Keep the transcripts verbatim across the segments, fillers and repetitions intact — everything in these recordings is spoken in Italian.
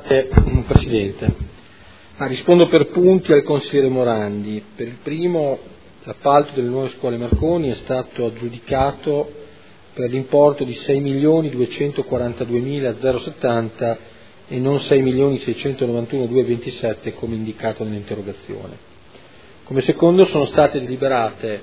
Grazie Presidente. Ah, rispondo per punti al consigliere Morandi. Per il primo, l'appalto delle nuove scuole Marconi è stato aggiudicato per l'importo di sei milioni duecentoquarantadue mila e non sei milioni seicentonovantuno mila duecentoventisette come indicato nell'interrogazione. Come secondo sono state deliberate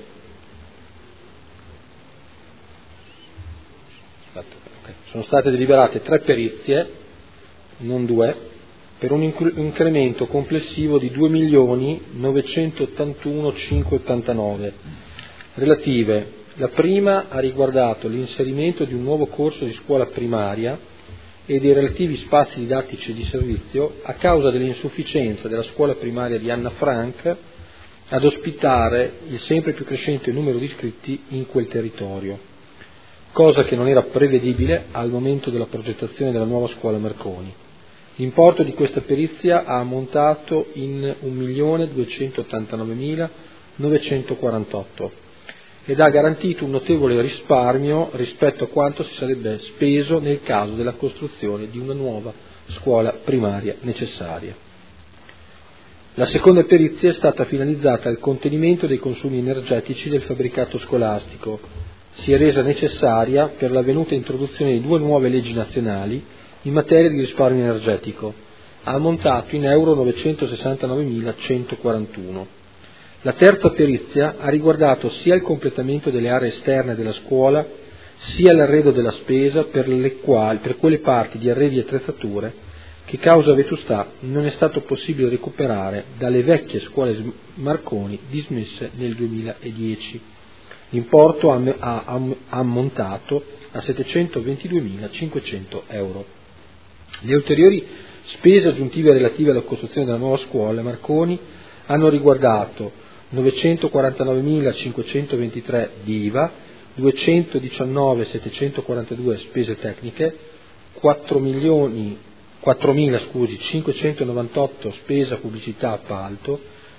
sono state deliberate tre perizie, non due, per un incremento complessivo di due milioni novecentottantuno mila cinquecentottantanove, relative. La prima ha riguardato l'inserimento di un nuovo corso di scuola primaria e dei relativi spazi didattici di servizio a causa dell'insufficienza della scuola primaria di Anna Frank ad ospitare il sempre più crescente numero di iscritti in quel territorio, cosa che non era prevedibile al momento della progettazione della nuova scuola Marconi. L'importo di questa perizia ha ammontato in un milione duecentottantanove mila novecentoquarantotto ed ha garantito un notevole risparmio rispetto a quanto si sarebbe speso nel caso della costruzione di una nuova scuola primaria necessaria. La seconda perizia è stata finalizzata al contenimento dei consumi energetici del fabbricato scolastico. Si è resa necessaria per l'avvenuta introduzione di due nuove leggi nazionali in materia di risparmio energetico, ha ammontato in euro novecentosessantanove mila centoquarantuno. La terza perizia ha riguardato sia il completamento delle aree esterne della scuola, sia l'arredo della spesa per, le quali, per quelle parti di arredi e attrezzature che causa vetustà non è stato possibile recuperare dalle vecchie scuole Marconi dismesse nel duemiladieci. L'importo ha, ha, ha ammontato a settecentoventiduemilacinquecento euro. Le ulteriori spese aggiuntive relative alla costruzione della nuova scuola Marconi hanno riguardato novecentoquarantanovemilacinquecentoventitré di I V A, duecentodiciannove mila settecentoquarantadue spese tecniche, quattromila cinquecentonovantotto spesa pubblicità appalto,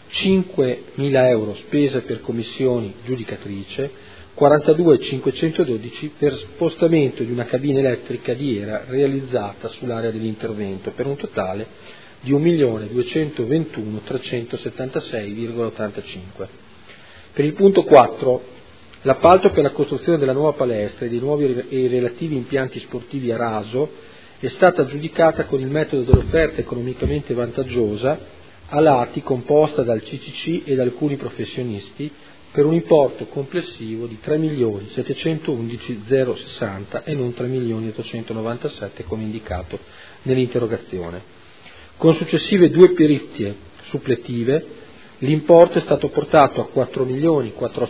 cinquemila euro spesa per commissioni giudicatrice, quarantadue mila cinquecentododici per spostamento di una cabina elettrica di era realizzata sull'area dell'intervento, per un totale di un milione duecentoventuno mila trecentosettantasei virgola ottantacinque. Per il punto quattro, l'appalto per la costruzione della nuova palestra e dei nuovi e i relativi impianti sportivi a raso è stata aggiudicata con il metodo dell'offerta economicamente vantaggiosa a lati composta dal C C C e da alcuni professionisti per un importo complessivo di tre milioni settecentoundici mila sessanta e non tre milioni ottocentonovantasette come indicato nell'interrogazione. Con successive due perizie suppletive l'importo è stato portato a quattro milioni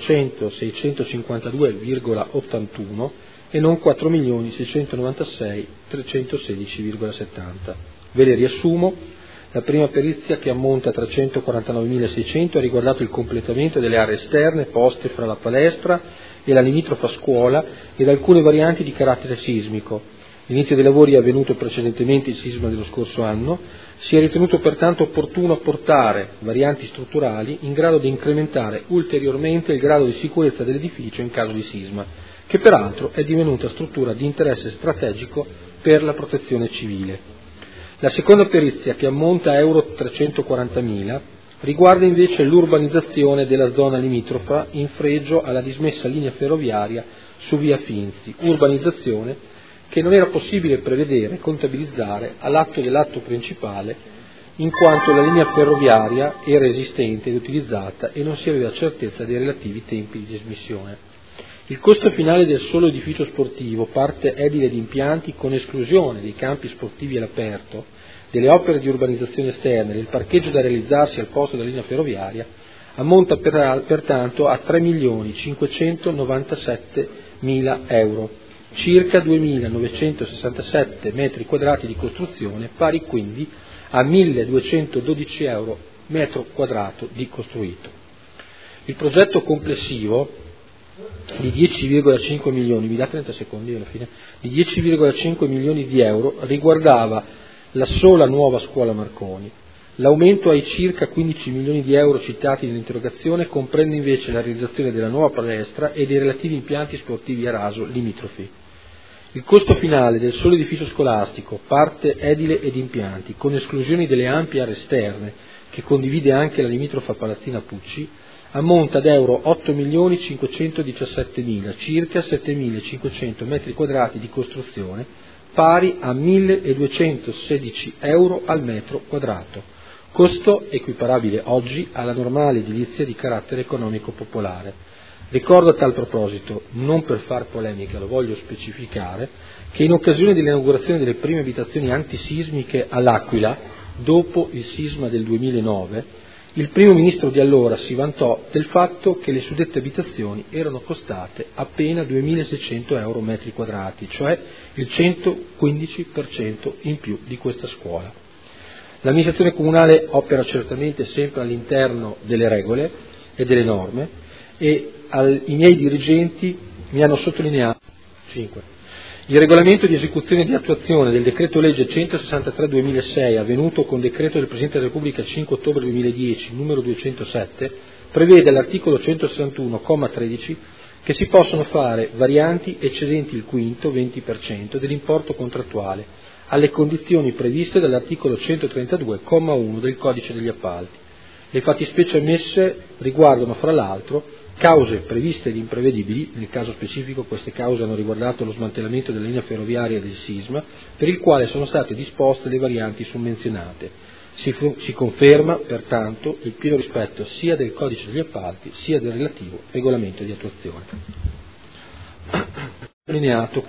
quattrocentoseicentocinquantadue virgola ottantuno e non quattro milioni seicentonovantasei mila trecentosedici virgola settanta. Ve le riassumo. La prima perizia, che ammonta a trecentoquarantanovemilaseicento, ha riguardato il completamento delle aree esterne poste fra la palestra e la limitrofa scuola ed alcune varianti di carattere sismico. L'inizio dei lavori è avvenuto precedentemente il sisma dello scorso anno. Si è ritenuto pertanto opportuno apportare varianti strutturali in grado di incrementare ulteriormente il grado di sicurezza dell'edificio in caso di sisma, che peraltro è divenuta struttura di interesse strategico per la protezione civile. La seconda perizia, che ammonta a euro trecentoquarantamila, riguarda invece l'urbanizzazione della zona limitrofa in fregio alla dismessa linea ferroviaria su via Finzi, urbanizzazione che non era possibile prevedere e contabilizzare all'atto dell'atto principale in quanto la linea ferroviaria era esistente ed utilizzata e non si aveva certezza dei relativi tempi di dismissione. Il costo finale del solo edificio sportivo, parte edile di impianti con esclusione dei campi sportivi all'aperto, delle opere di urbanizzazione esterna e del parcheggio da realizzarsi al posto della linea ferroviaria, ammonta per, pertanto a tre milioni cinquecentonovantasette mila euro, circa duemilanovecentosessantasette metri quadrati di costruzione, pari quindi a milleduecentododici euro metro quadrato di costruito. Il progetto complessivo di dieci virgola cinque milioni, mi dà trenta secondi alla fine, di dieci virgola cinque milioni di euro riguardava la sola nuova scuola Marconi. L'aumento ai circa quindici milioni di euro citati nell'interrogazione comprende invece la realizzazione della nuova palestra e dei relativi impianti sportivi a raso limitrofi. Il costo finale del solo edificio scolastico, parte edile ed impianti, con esclusioni delle ampie aree esterne, che condivide anche la limitrofa Palazzina Pucci, ammonta ad euro otto milioni cinquecentodiciassettemila, circa settemilacinquecento metri quadrati di costruzione, pari a milleduecentosedici euro al metro quadrato, costo equiparabile oggi alla normale edilizia di carattere economico popolare. Ricordo a tal proposito, non per far polemica, lo voglio specificare, che in occasione dell'inaugurazione delle prime abitazioni antisismiche all'Aquila, dopo il sisma del duemilanove, il primo ministro di allora si vantò del fatto che le suddette abitazioni erano costate appena duemilaseicento euro metri quadrati, cioè il centoquindici per cento in più di questa scuola. L'amministrazione comunale opera certamente sempre all'interno delle regole e delle norme, e al, i miei dirigenti mi hanno sottolineato cinque. Il regolamento di esecuzione e di attuazione del decreto legge centosessantatré duemilasei, avvenuto con decreto del Presidente della Repubblica cinque ottobre duemiladieci, numero duecentosette, prevede all'articolo centosessantuno, comma tredici, che si possono fare varianti eccedenti il quinto, venti per cento, dell'importo contrattuale, alle condizioni previste dall'articolo centotrentadue, comma uno del Codice degli Appalti. Le fattispecie ammesse riguardano, fra l'altro, cause previste ed imprevedibili, nel caso specifico queste cause hanno riguardato lo smantellamento della linea ferroviaria del sisma, per il quale sono state disposte le varianti summenzionate. Si, fu, si conferma, pertanto, il pieno rispetto sia del Codice degli Appalti sia del relativo regolamento di attuazione.